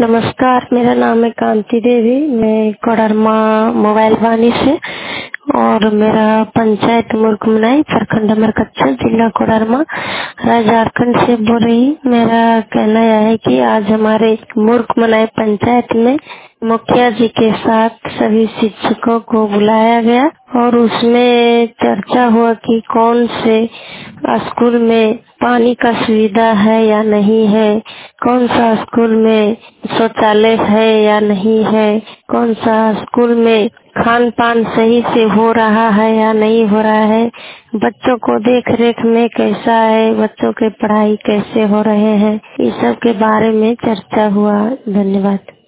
नमस्कार, मेरा नाम है कांति देवी। मैं कोडरमा मोबाइल वानी से और मेरा पंचायत मुर्कमनाई प्रखंड नंबर कच्चा जिला कोडरमा राज्य झारखंड से बोल रही हूँ। मेरा कहना यह है कि आज हमारे मुर्कमनाई पंचायत में मुखिया जी के साथ सभी शिक्षकों को बुलाया गया और उसमें चर्चा हुआ कि कौन से स्कूल में पानी का सुविधा है या नहीं है, कौन सा स्कूल में शौचालय है या नहीं है, कौन सा स्कूल में खान पान सही से हो रहा है या नहीं हो रहा है, बच्चों को देख रेख में कैसा है, बच्चों के पढ़ाई कैसे हो रहे हैं, इस सब के बारे में चर्चा हुआ। धन्यवाद।